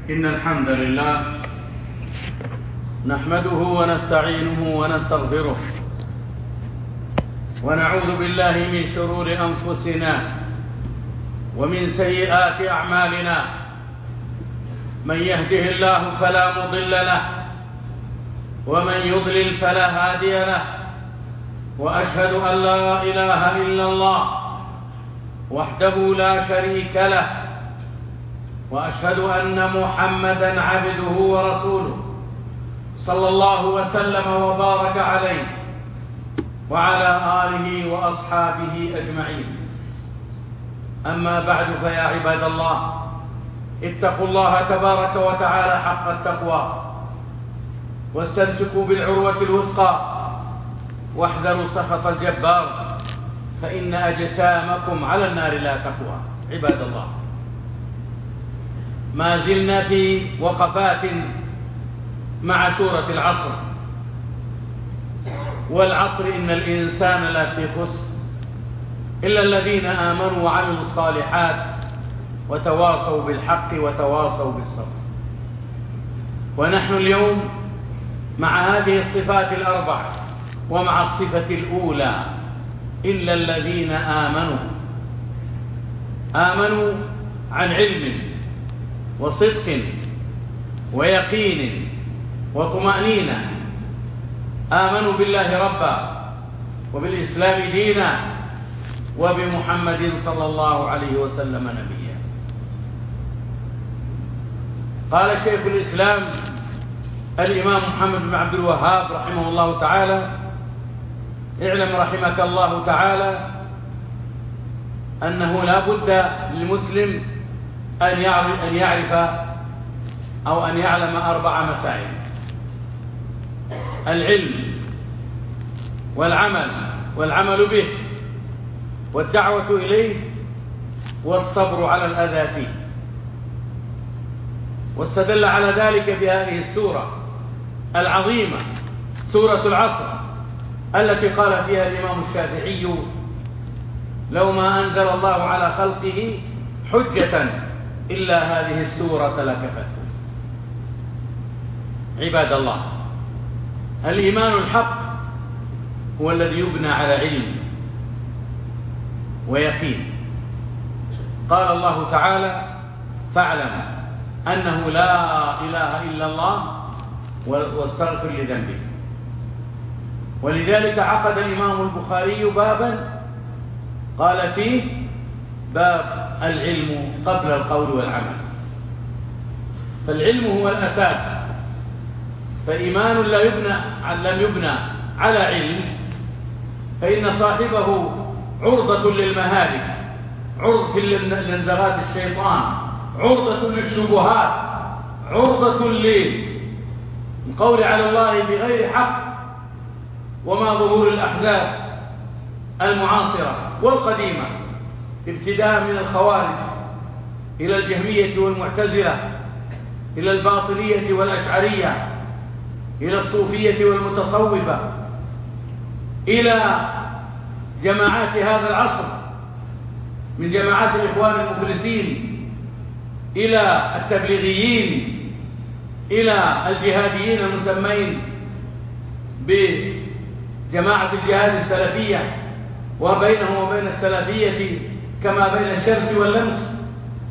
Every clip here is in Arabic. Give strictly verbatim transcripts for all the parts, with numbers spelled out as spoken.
إن الحمد لله نحمده ونستعينه ونستغفره ونعوذ بالله من شرور أنفسنا ومن سيئات أعمالنا. من يهده الله فلا مضل له ومن يضلل فلا هادي له، وأشهد أن لا إله إلا الله وحده لا شريك له، وأشهد أن محمدا عبده ورسوله صلى الله وسلم وبارك عليه وعلى آله وأصحابه أجمعين. أما بعد، فيا عباد الله، اتقوا الله تبارك وتعالى حق التقوى واستمسكوا بالعروة الوثقى واحذروا سخط الجبار، فإن أجسامكم على النار لا تقوى. عباد الله، ما زلنا في وقفات مع سورة العصر. والعصر إن الإنسان لفي خسر إلا الذين آمنوا وعملوا الصالحات وتواصوا بالحق وتواصوا بالصبر. ونحن اليوم مع هذه الصفات الأربع ومع الصفة الأولى، إلا الذين آمنوا. آمنوا عن علم وصدق ويقين وطمأنينة، آمنوا بالله ربا وبالإسلام دينا وبمحمد صلى الله عليه وسلم نبيا. قال شيخ الإسلام الإمام محمد بن عبد الوهاب رحمه الله تعالى: اعلم رحمك الله تعالى أنه لا بد للمسلم أن يعرف, أن يعرف أو أن يعلم أربع مسائل: العلم والعمل والعمل به والدعوة إليه والصبر على الأذى فيه. واستدل على ذلك بهذه السورة العظيمة، سورة العصر، التي قال فيها الإمام الشافعي: لو ما أنزل الله على خلقه حجة إلا هذه السورة لكفته. عباد الله، الإيمان الحق هو الذي يبنى على علم ويقين. قال الله تعالى: فاعلم أنه لا إله إلا الله واستغفر لذنبك. ولذلك عقد الإمام البخاري بابا قال فيه: باب العلم قبل القول والعمل. فالعلم هو الأساس، فإيمان لا يبنى لم يبنى على علم فإن صاحبه عرضة للمهالك، عرضة لانزغات الشيطان، عرضة للشبهات، عرضة للقول على الله بغير حق، وما ظهور الأحزاب المعاصرة والقديمة، ابتداء من الخوارج إلى الجهمية والمعتزلة إلى الباطنية والأشعرية إلى الصوفية والمتصوفة إلى جماعات هذا العصر من جماعات الإخوان المفلسين إلى التبليغيين إلى الجهاديين المسمين بجماعة الجهاد السلفية، وبينهم وبين السلفية كما بين الشمس واللمس،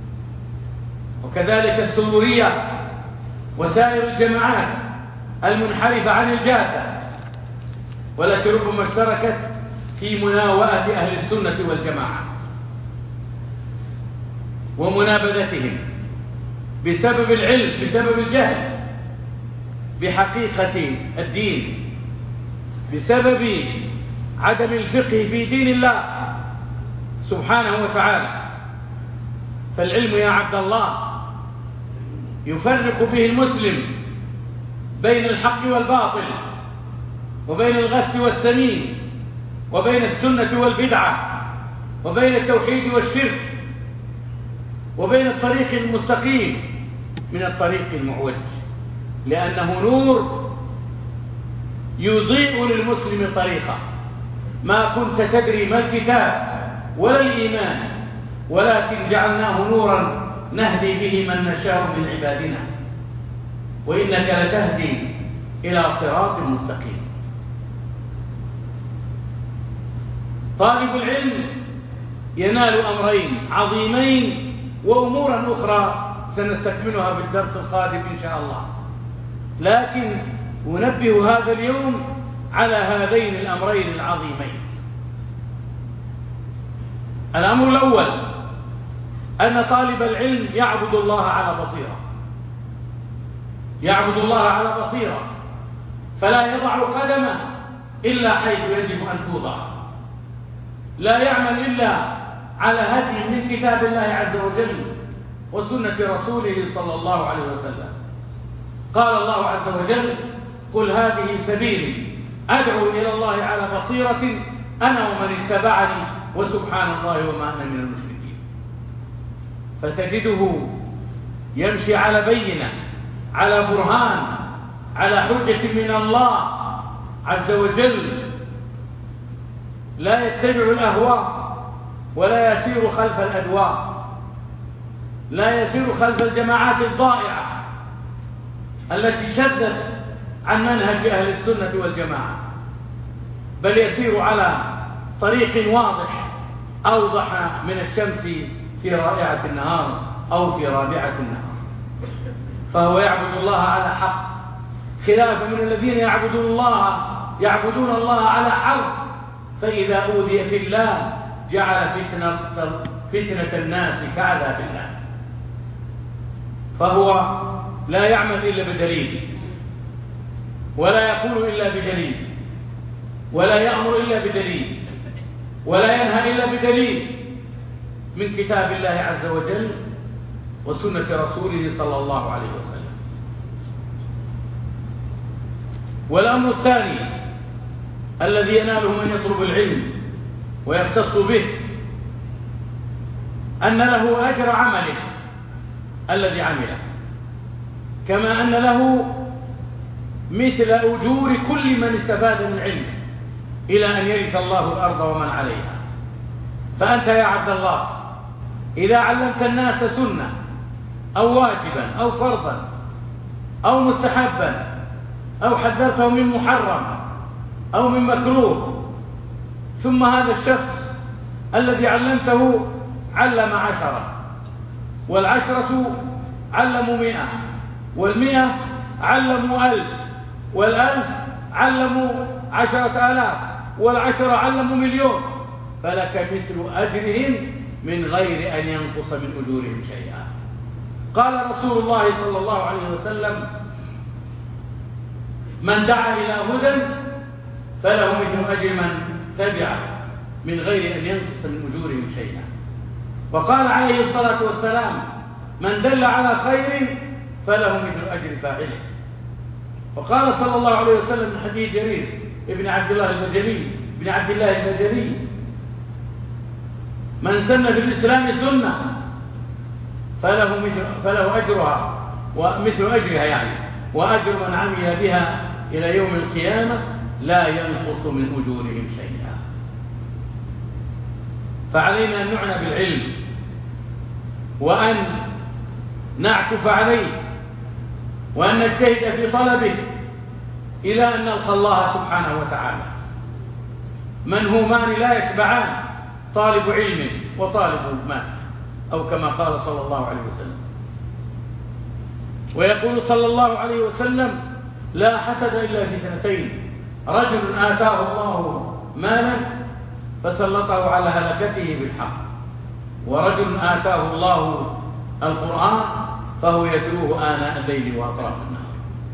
وكذلك السرورية وسائر الجماعات المنحرفة عن الجادة، والتي ربما اشتركت في مناوئة أهل السنة والجماعة ومنابذتهم بسبب العلم، بسبب الجهل بحقيقة الدين، بسبب عدم الفقه في دين الله سبحانه وتعالى. فالعلم يا عبد الله يفرق به المسلم بين الحق والباطل، وبين الغث والسمين، وبين السنة والبدعة، وبين التوحيد والشرك، وبين الطريق المستقيم من الطريق المعوج، لأنه نور يضيء للمسلم طريقه. ما كنت تدري ما الكتاب ولا الإيمان، ولكن جعلناه نورا نهدي به من نشاء من عبادنا وإنك لتهدي إلى صراط مستقيم. طالب العلم ينال أمرين عظيمين وأمورا أخرى سنستكملها بالدرس القادم إن شاء الله، لكن أنبه هذا اليوم على هذين الأمرين العظيمين. الأمر الأول أن طالب العلم يعبد الله على بصيرة، يعبد الله على بصيرة، فلا يضع قدمه إلا حيث يجب أن توضع، لا يعمل إلا على هدي من كتاب الله عز وجل وسنة رسوله صلى الله عليه وسلم. قال الله عز وجل: قل هذه سبيلي أدعو إلى الله على بصيرة أنا ومن اتبعني وسبحان الله وما أنا من المشركين. فتجده يمشي على بينة، على برهان، على حجة من الله عز وجل، لا يتبع الأهواء ولا يسير خلف الأدواء، لا يسير خلف الجماعات الضائعة التي شدت عن منهج أهل السنة والجماعة، بل يسير على طريق واضح أوضح من الشمس في رائعة النهار أو في رابعة النهار. فهو يعبد الله على حق، خلافا من الذين يعبدون الله يعبدون الله على حرف، فإذا أوذي في الله جعل فتنة, فتنة الناس كعذاب الله. فهو لا يعمل إلا بدليل، ولا يقول إلا بدليل، ولا يأمر إلا بدليل، ولا ينهى إلا بدليل من كتاب الله عز وجل وسنة رسوله صلى الله عليه وسلم. والأمر الثاني الذي يناله من يطلب العلم ويختص به أن له أجر عمله الذي عمله، كما أن له مثل أجور كل من استفاد من علمه إلى أن يرث الله الأرض ومن عليها. فأنت يا عبد الله إذا علمت الناس سنة أو واجبا أو فرضا أو مستحبا أو حذرتهم من محرم أو من مكروه، ثم هذا الشخص الذي علمته علم عشرة، والعشرة علموا مئة، والمئة علموا ألف، والألف علموا عشرة آلاف، والعشرة علموا مليون، فلك مثل أجرهم من غير أن ينقص من أجورهم شيئا. قال رسول الله صلى الله عليه وسلم: من دعا إلى هدى فله مثل أجر من تبعه من غير أن ينقص من أجورهم شيئا. وقال عليه الصلاة والسلام: من دل على خير فله مثل أجر فاعله. وقال صلى الله عليه وسلم من حديث جرير ابن عبد الله البجلي ابن عبد الله البجلي: من سن في الإسلام سنة فله مثل فله أجرها ومثل أجرها يعني، وأجر من عمل بها إلى يوم القيامة لا ينقص من أجورهم شيئا. فعلينا أن نعنى بالعلم وأن نعكف عليه وأن نجتهد في طلبه إلى أن نلقى الله سبحانه وتعالى. منهومان لا يشبعان، طالب علم وطالب مال، أو كما قال صلى الله عليه وسلم. ويقول صلى الله عليه وسلم: لا حسد إلا في اثنتين: رجل آتاه الله مالا فسلطه على هلكته بالحق، ورجل آتاه الله القرآن فهو يتلوه آناء الليل وأطراف النهار.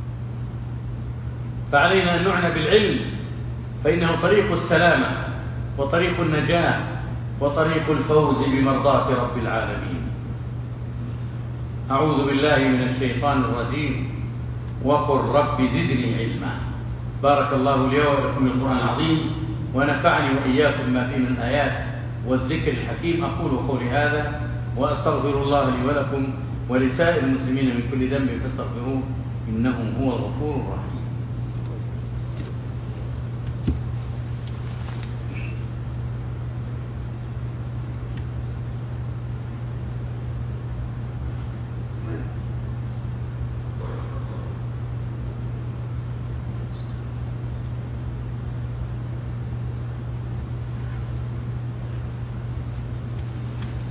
فعلينا أن نعنى بالعلم، فإنه طريق السلامة وطريق النجاة وطريق الفوز بمرضاة رب العالمين. أعوذ بالله من الشيطان الرجيم، وقل رب زدني علما. بارك الله لي ولكم بالقرآن العظيم، ونفعني وإياكم ما فيه من الآيات والذكر الحكيم. أقول قولي هذا وأستغفر الله لي ولكم ولسائر المسلمين من كل ذنب فاستغفروه إنه هو الغفور الرحيم.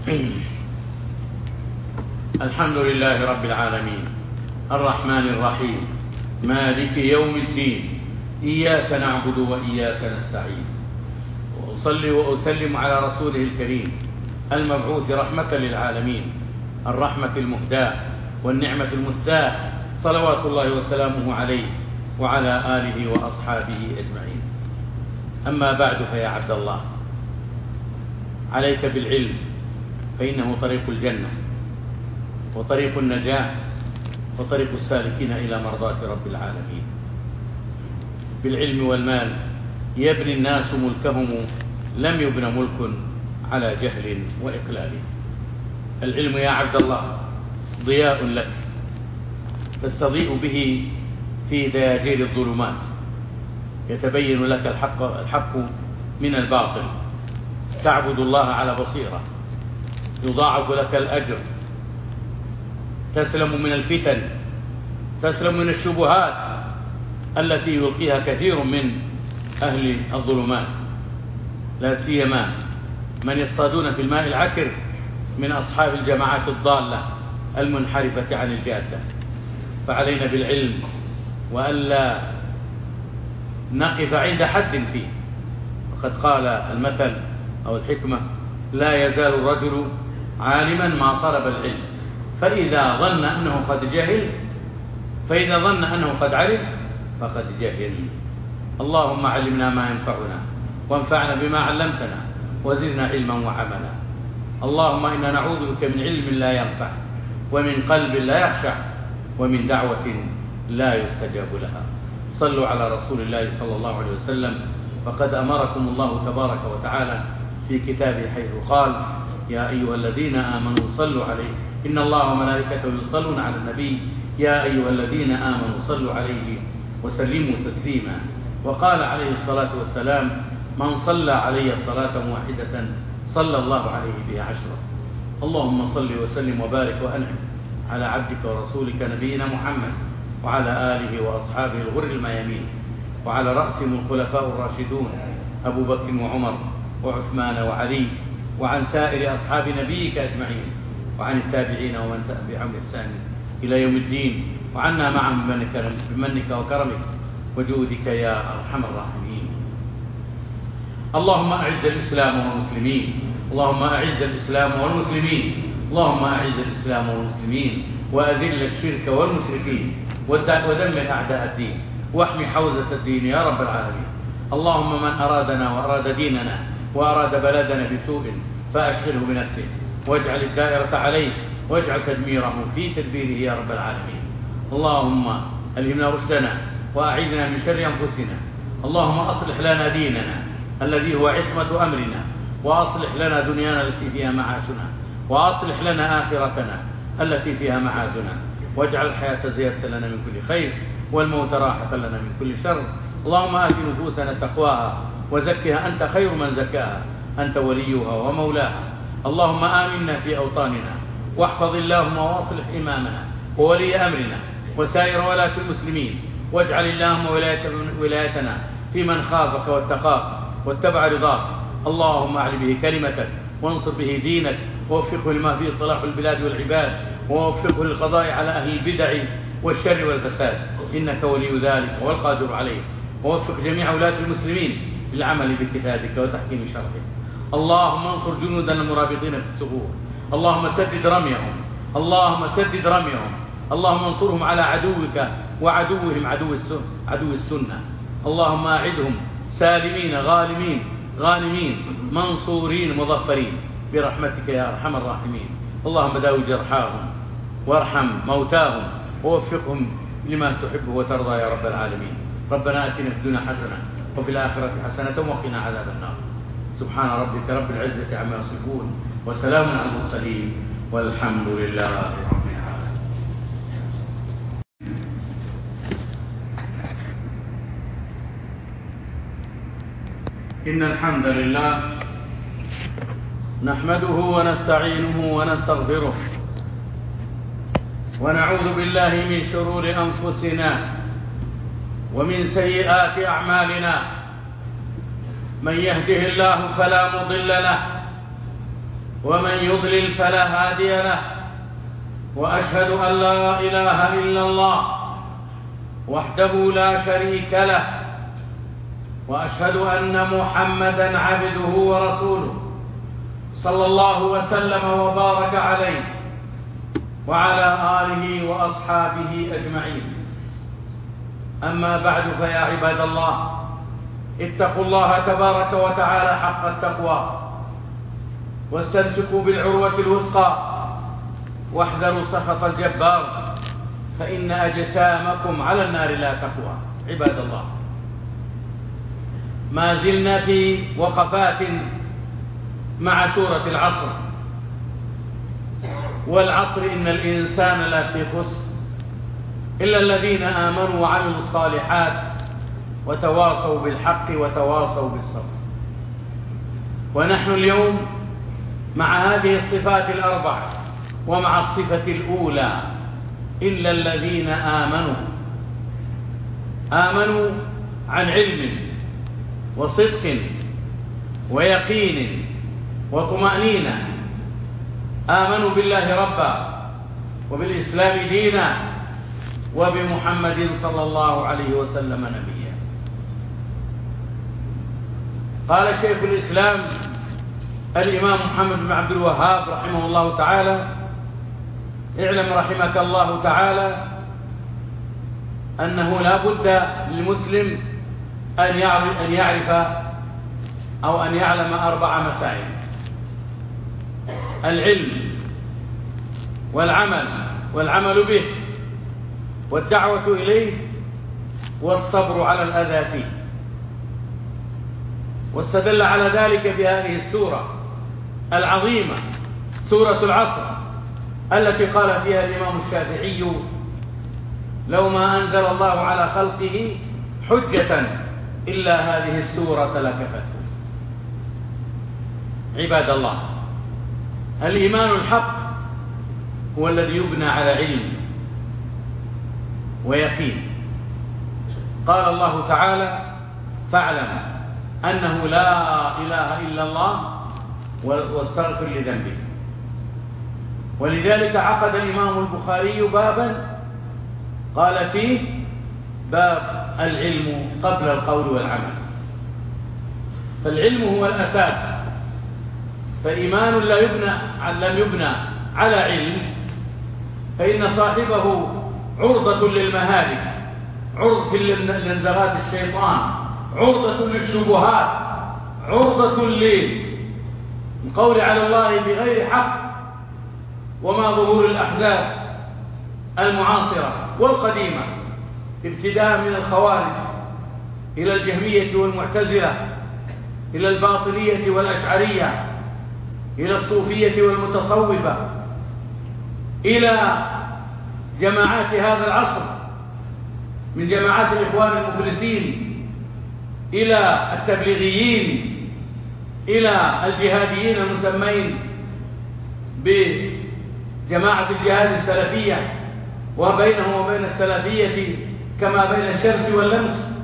الحمد لله رب العالمين الرحمن الرحيم مالك يوم الدين إياك نعبد وإياك نستعين وأصلي وأسلم على رسوله الكريم المبعوث رحمة للعالمين الرحمة المهداة والنعمة المسداة صلوات الله وسلامه عليه وعلى آله وأصحابه أجمعين. أما بعد فيا عبد الله، عليك بالعلم فإنه طريق الجنة وطريق النجاة وطريق السالكين إلى مرضاة رب العالمين. بالعلم والمال يبني الناس ملكهم، لم يبن ملك على جهل وإقلال. العلم يا عبد الله ضياء لك تستضيء به في دياجير الظلمات، يتبين لك الحق, الحق من الباطل، تعبد الله على بصيرة، يضاعف لك الأجر، تسلم من الفتن، تسلم من الشبهات التي يلقيها كثير من أهل الظلمات، لا سيما من يصطادون في الماء العكر من أصحاب الجماعات الضالة المنحرفة عن الجادة. فعلينا بالعلم وألا نقف عند حد فيه. وقد قال المثل أو الحكمة: لا يزال الرجل عالما ما طلب العلم، فإذا ظن أنه قد جهل فإذا ظن أنه قد علم فقد جهل. اللهم علمنا ما ينفعنا وانفعنا بما علمتنا وزدنا علما وعملا. اللهم إنا نعوذ بك من علم لا ينفع ومن قلب لا يخشع ومن دعوة لا يستجاب لها. صلوا على رسول الله صلى الله عليه وسلم، فقد أمركم الله تبارك وتعالى في كتابه حيث قال: يا أيها الذين آمنوا صلوا عليه إن الله وملائكته يصلون على النبي يا أيها الذين آمنوا صلوا عليه وسلموا تسليما. وقال عليه الصلاة والسلام: من صلى علي صلاة واحدة صلى الله عليه بها عشرة. اللهم صل وسلم وبارك وأنعم على عبدك ورسولك نبينا محمد وعلى آله وأصحابه الغر الميامين، وعلى رأسهم الخلفاء الراشدون أبو بكر وعمر وعثمان وعلي، وعن سائر أصحاب نبيك أجمعين، وعن التابعين ومن تبعهم بإحسان إلى يوم الدين، وعنا معهم بمنك وكرمك وجودك يا أرحم الراحمين. اللهم أعز الإسلام والمسلمين، اللهم أعز الإسلام والمسلمين، اللهم أعز الإسلام والمسلمين، وأذل الشرك والمشركين، ودمر أعداء الدين، واحمي حوزة الدين يا رب العالمين. اللهم من أرادنا وأراد ديننا وأراد بلدنا بسوء فأشغله بنفسه، واجعل الدائرة عليه، واجعل تدميره في تدبيره يا رب العالمين. اللهم ألهمنا رشدنا وأعذنا من شر أنفسنا. اللهم أصلح لنا ديننا الذي هو عصمة أمرنا، وأصلح لنا دنيانا التي فيها معاشنا، وأصلح لنا آخرتنا التي فيها معادنا، واجعل الحياة زيادة لنا من كل خير والموت راحة لنا من كل شر. اللهم آت نفوسنا تقواها وزكها أنت خير من زكاها، أنت وليها ومولاها. اللهم آمنا في أوطاننا، واحفظ اللهم واصلح إمامنا وولي أمرنا وسائر ولاة المسلمين، واجعل اللهم ولايتنا في من خافك واتقاك واتبع رضاك. اللهم أعل به كلمتك وانصر به دينك، ووفقه لما فيه صلاح البلاد والعباد، ووفقه للقضاء على أهل البدع والشر والفساد، إنك ولي ذلك والقادر عليه. ووفق جميع ولاة المسلمين للعمل بكتابك وتحكيم شرعك. اللهم انصر جنودنا المرابطين في الثغور، اللهم سدد رميهم، اللهم سدد رميهم، اللهم انصرهم على عدوك وعدوهم عدو السنة, عدو السنة. اللهم أعدهم سالمين غالمين غانمين منصورين مظفرين برحمتك يا أرحم الراحمين. اللهم داوي جرحاهم وارحم موتاهم ووفقهم لما تحب وترضى يا رب العالمين. ربنا آتنا في الدنيا حسنة وفي الآخرة حسنة وقنا عذاب النار. سبحان ربك رب العزة عما يصفون وسلام على المرسلين والحمد لله رب العالمين. إن الحمد لله نحمده ونستعينه ونستغفره، ونعوذ بالله من شرور أنفسنا ومن سيئات أعمالنا. من يهده الله فلا مضل له ومن يضلل فلا هادي له، وأشهد أن لا إله إلا الله وحده لا شريك له، وأشهد أن محمدا عبده ورسوله صلى الله وسلم وبارك عليه وعلى آله وأصحابه أجمعين. أما بعد، فيا عباد الله، اتقوا الله تبارك وتعالى حق التقوى، واستمسكوا بالعروة الوثقى، واحذروا سخط الجبار، فإن أجسامكم على النار لا تقوى. عباد الله، ما زلنا في وقفات مع سورة العصر. والعصر إن الإنسان لفي خسر إلا الذين آمنوا وعملوا الصالحات وتواصوا بالحق وتواصوا بالصبر. ونحن اليوم مع هذه الصفات الأربع، ومع الصفة الأولى إلا الذين آمنوا. آمنوا عن علم وصدق ويقين وطمأنينة، آمنوا بالله ربا، وبالإسلام دينا، وبمحمد صلى الله عليه وسلم نبيا. قال شيخ الإسلام الإمام محمد بن عبد الوهاب رحمه الله تعالى: اعلم رحمك الله تعالى أنه لا بد للمسلم أن يعرف, أن يعرف أو أن يعلم أربع مسائل: العلم والعمل والعمل به والدعوة إليه والصبر على الأذى فيه. واستدل على ذلك بهذه السورة العظيمة، سورة العصر، التي قال فيها الإمام الشافعي: لو ما أنزل الله على خلقه حجة إلا هذه السورة لكفته. عباد الله، الإيمان الحق هو الذي يبنى على علم ويقين. قال الله تعالى: فاعلم أنه لا إله إلا الله واستغفر لذنبك. ولذلك عقد الإمام البخاري بابا قال فيه: باب العلم قبل القول والعمل. فالعلم هو الأساس، فإيمان لا يبنى لم يبنى على علم فإن صاحبه عرضة للمهالك، عرضة لنزغات الشيطان، عرضة للشبهات، عرضة للقول على الله بغير حق. وما ظهور الأحزاب المعاصرة والقديمة، ابتداء من الخوارج إلى الجهمية والمعتزلة، إلى الباطنية والأشعرية، إلى الصوفية والمتصوفة، إلى جماعات هذا العصر من جماعات الإخوان المفلسين، إلى التبليغيين، إلى الجهاديين المسمين بجماعة الجهاد السلفية، وبينهم وبين السلفية كما بين الشمس واللمس،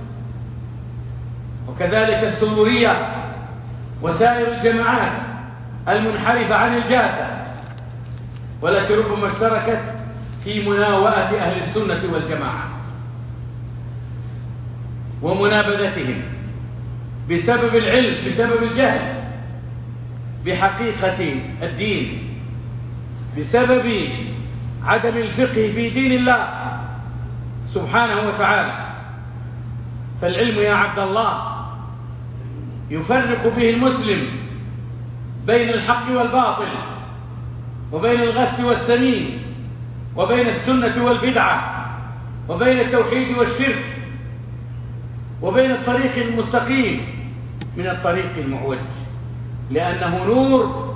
وكذلك السرورية وسائر الجماعات المنحرفة عن الجادة، والتي ربما اشتركت في مناوئة أهل السنة والجماعة ومنابذتهم بسبب العلم، بسبب الجهل بحقيقة الدين، بسبب عدم الفقه في دين الله سبحانه وتعالى. فالعلم يا عبد الله يفرق به المسلم بين الحق والباطل، وبين الغث والسمين، وبين السنة والبدعة، وبين التوحيد والشرك، وبين الطريق المستقيم من الطريق المعوج، لأنه نور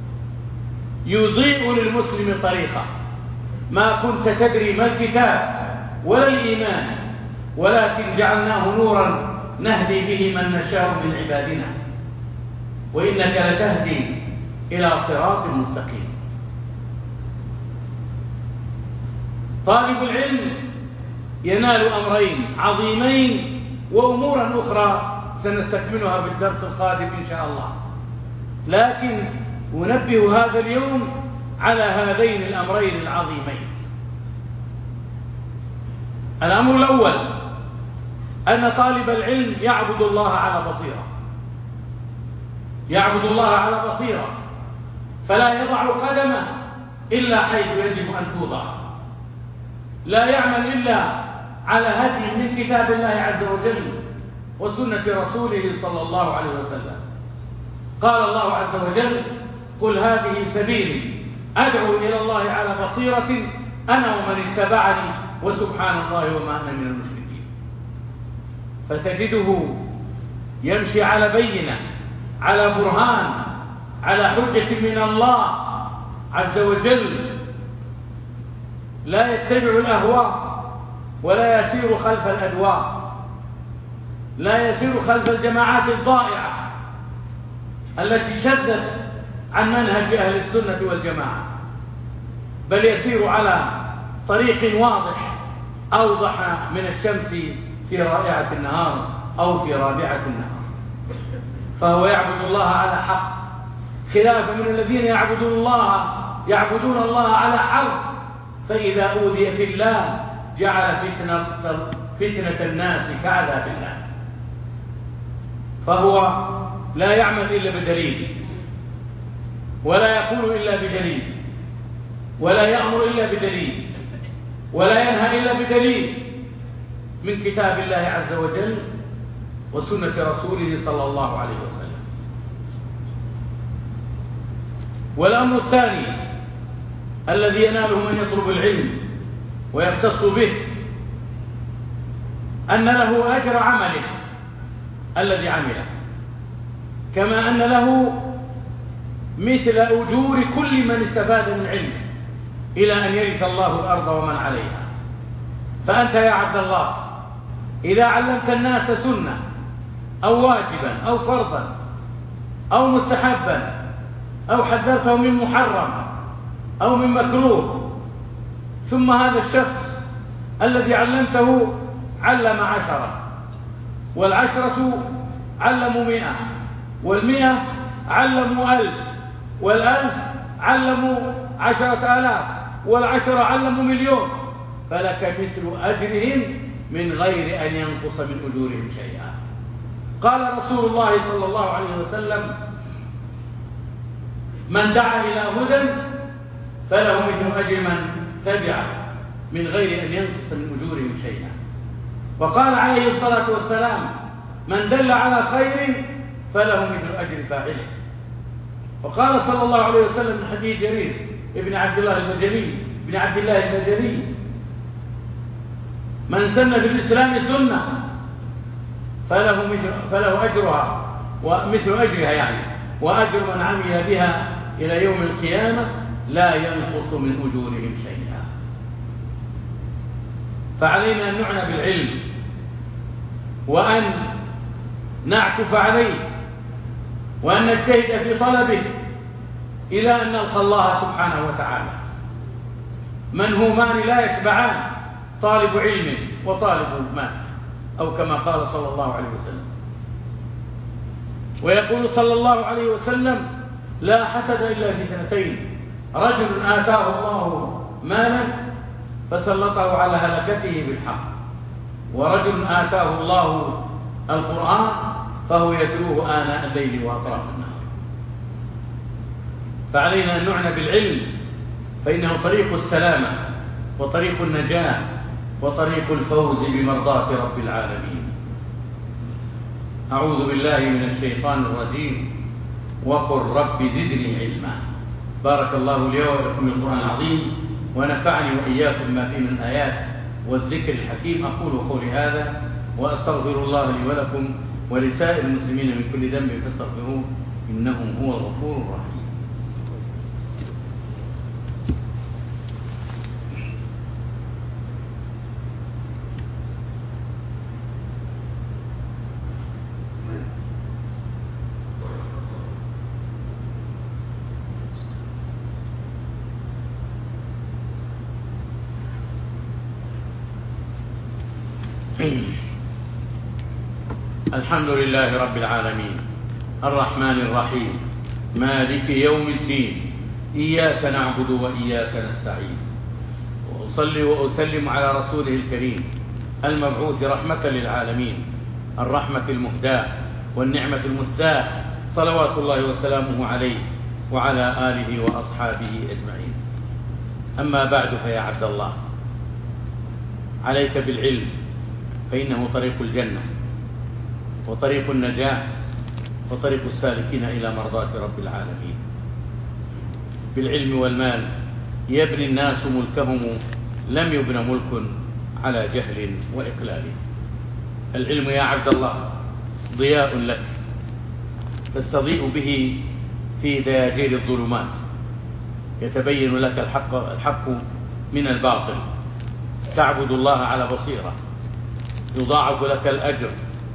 يضيء للمسلم طريقه. ما كنت تدري ما الكتاب ولا الإيمان، ولكن جعلناه نورا نهدي به من نشاء من عبادنا، وإنك لتهدي إلى صراط مستقيم. طالب العلم ينال أمرين عظيمين وأمورا أخرى سنستكملها في الدرس القادم إن شاء الله، لكن أنبه هذا اليوم على هذين الأمرين العظيمين. الأمر الأول أن طالب العلم يعبد الله على بصيرة، يعبد الله على بصيرة، فلا يضع قدمه إلا حيث يجب أن توضع، لا يعمل إلا على هدي من كتاب الله عز وجل وسنة رسوله صلى الله عليه وسلم. قال الله عز وجل: قل هذه سبيلي أدعو إلى الله على بصيرة أنا ومن اتبعني وسبحان الله وما أنا من المشركين. فتجده يمشي على بينة، على برهان، على حجة من الله عز وجل، لا يتبع الأهواء ولا يسير خلف الأدواء، لا يسير خلف الجماعات الضائعة التي شدت عن منهج أهل السنة والجماعة، بل يسير على طريق واضح أوضح من الشمس في رائعة النهار أو في رابعة النهار. فهو يعبد الله على حق، خلافا من الذين يعبدون الله يعبدون الله على حرف، فإذا أوذي في الله جعل فتنة, فتنة الناس كعذاب الله. فهو لا يعمل إلا بدليل، ولا يقول إلا بدليل، ولا يأمر إلا بدليل، ولا ينهى إلا بدليل من كتاب الله عز وجل وسنة رسوله صلى الله عليه وسلم. والأمر الثاني الذي يناله من يطلب العلم ويختص به أن له أجر عمله الذي عمله، كما أن له مثل أجور كل من استفاد من علمه إلى أن يرث الله الأرض ومن عليها. فأنت يا عبد الله إذا علمت الناس سنة أو واجبا أو فرضا أو مستحبا أو حذرته من محرم أو من مكروه، ثم هذا الشخص الذي علمته علم عشرة، والعشرة علموا مئة، والمئة علموا ألف، والألف علموا عشرة آلاف، والعشرة علموا مليون، فلك مثل أجرهم من غير أن ينقص من أجورهم شيئا. قال رسول الله صلى الله عليه وسلم: من دعا إلى هدى فله مثل أجر من تبعه من غير أن ينقص من أجورهم شيئا. وقال عليه الصلاة والسلام: من دل على خير فله مثل أجر فاعله. وقال صلى الله عليه وسلم من حديث جرير ابن عبد الله البجلي ابن عبد الله البجلي: من سن في الإسلام سنة فله مثل فله أجرها ومثل أجرها يعني، وأجر من عمل بها إلى يوم القيامة لا ينقص من أجورهم شيئا. فعلينا أن نعنى بالعلم وأن نعكف عليه وأن نجتهد في طلبه إلى أن نلقى الله سبحانه وتعالى. منهومان لا يشبعان، طالب علم وطالب مال، أو كما قال صلى الله عليه وسلم. ويقول صلى الله عليه وسلم: لا حسد إلا في اثنتين: رجل آتاه الله مالا فسلطه على هلكته بالحق، ورجل آتاه الله القرآن فهو يتلوه آناء الليل وأطراف النهار. فعلينا أن نعنى بالعلم، فإنه طريق السلامة وطريق النجاة وطريق الفوز بمرضاة رب العالمين. أعوذ بالله من الشيطان الرجيم، وقل رب زدني علما. بارك الله لي ولكم بالقرآن العظيم، ونفعني وإياكم ما فيه من آيات والذكر الحكيم. أقول قولي هذا وأستغفر الله لي ولكم ولسائر المسلمين من كل ذنب فاستغفروه إنه هو الغفور الرحيم. الحمد لله رب العالمين الرحمن الرحيم مالك يوم الدين، إياك نعبد وإياك نستعين. وأصلي وأسلم على رسوله الكريم المبعوث رحمة للعالمين، الرحمة المهداة والنعمة المسداة، صلوات الله وسلامه عليه وعلى آله وأصحابه أجمعين. أما بعد، فيا عبد الله، عليك بالعلم، فإنه طريق الجنة وطريق النجاة وطريق السالكين إلى مرضاة رب العالمين. بالعلم والمال يبني الناس ملكهم، لم يبن ملك على جهل وإقلال. العلم يا عبد الله ضياء لك تستضيء به في دياجير الظلمات، يتبين لك الحق, الحق من الباطل، تعبد الله على بصيرة، يضاعف لك الأجر،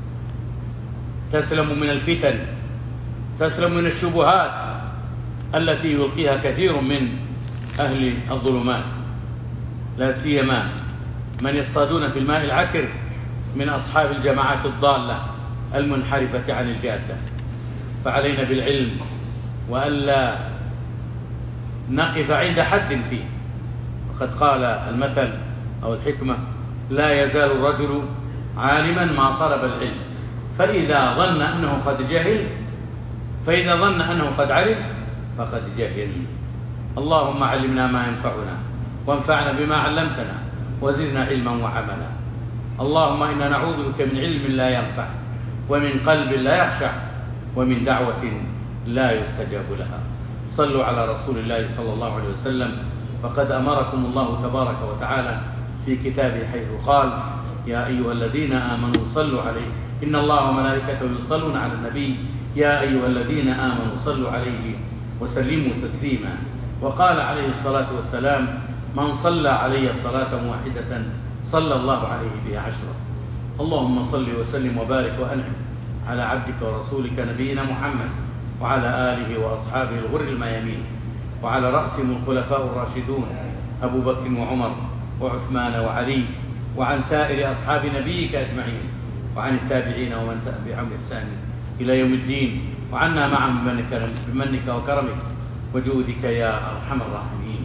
تسلم من الفتن، تسلم من الشبهات التي يلقيها كثير من أهل الظلمات، لا سيما من يصطادون في الماء العكر من أصحاب الجماعات الضالة المنحرفة عن الجادة. فعلينا بالعلم وألا نقف عند حد فيه. وقد قال المثل أو الحكمة: لا يزال الرجل عالما ما طلب العلم، فإذا ظن أنه قد جهل فإذا ظن أنه قد علم فقد جهل. اللهم علمنا ما ينفعنا وانفعنا بما علمتنا وزدنا علما وعملا. اللهم إنا نعوذ بك من علم لا ينفع، ومن قلب لا يخشع، ومن دعوة لا يستجاب لها. صلوا على رسول الله صلى الله عليه وسلم، فقد أمركم الله تبارك وتعالى في كتابه حيث قال: يا أيها الذين آمنوا صلوا عليه إن الله وملائكته يصلون على النبي يا أيها الذين آمنوا صلوا عليه وسلموا تسليما. وقال عليه الصلاة والسلام: من صلى علي صلاة واحدة صلى الله عليه بها عشرة. اللهم صل وسلم وبارك وأنعم على عبدك ورسولك نبينا محمد وعلى آله وأصحابه الغر الميامين، وعلى رأسهم الخلفاء الراشدون أبو بكر وعمر وعثمان وعلي، وعن سائر أصحاب نبيك أجمعين، وعن التابعين ومن تبعهم بإحسان إلى يوم الدين، وعنا معهم بمنك وكرمك وجودك يا أرحم الراحمين.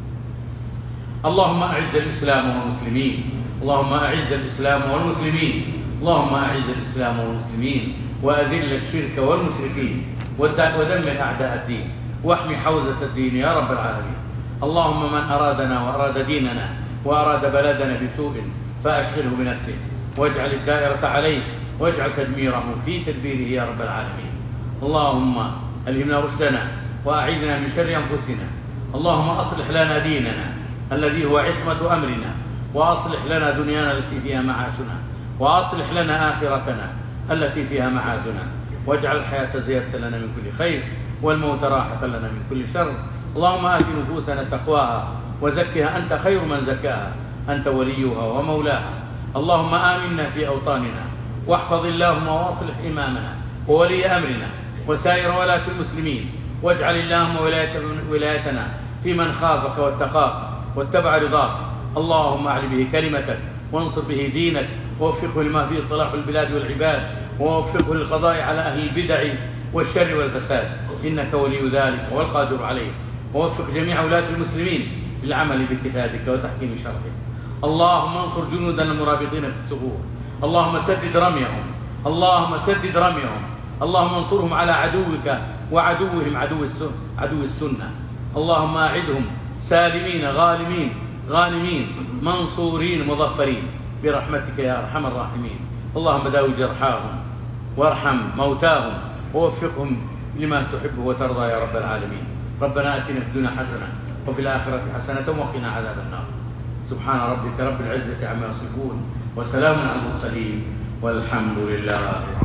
اللهم أعز الإسلام والمسلمين، اللهم أعز الإسلام والمسلمين، اللهم أعز الإسلام والمسلمين، وأذل الشرك والمشركين، ودمر أعداء الدين، واحمي حوزة الدين يا رب العالمين. اللهم من أرادنا وأراد ديننا وأراد بلدنا بسوء فأشغله بنفسه، واجعل الدائرة عليه، واجعل تدميره في تدبيره يا رب العالمين. اللهم ألهمنا رشدنا وأعيذنا من شر أنفسنا. اللهم أصلح لنا ديننا الذي هو عصمة أمرنا، وأصلح لنا دنيانا التي فيها معاشنا، وأصلح لنا آخرتنا التي فيها معادنا، واجعل الحياة زيادة لنا من كل خير والموت راحة لنا من كل شر. اللهم آت نفوسنا تقواها وزكها أنت خير من زكاها، أنت وليها ومولاها. اللهم آمنا في أوطاننا، واحفظ اللهم وأصلح إمامنا وولي أمرنا وسائر ولاة المسلمين، واجعل اللهم ولايتنا في من خافك واتقاك واتبع رضاك. اللهم أعل به كلمتك وانصر به دينك، ووفقه لما فيه صلاح البلاد والعباد، ووفقه للقضاء على أهل البدع والشر والفساد، إنك ولي ذلك والقادر عليه. ووفق جميع ولاة المسلمين للعمل بكتابك وتحكيم شرعك. اللهم انصر جنودنا المرابطين في الثغور، اللهم سدد رميهم، اللهم سدد رميهم، اللهم انصرهم على عدوك وعدوهم عدو السنة, عدو السنة. اللهم أعدهم سالمين غالمين غانمين منصورين مظفرين برحمتك يا أرحم الراحمين. اللهم داوي جرحاهم وارحم موتاهم ووفقهم لما تحب وترضى يا رب العالمين. ربنا آتنا في الدنيا حسنة وفي الآخرة حسنة وقنا عذاب النار. سبحان ربك رب العزة عما يصفون، وسلام على المرسلين، والحمد لله.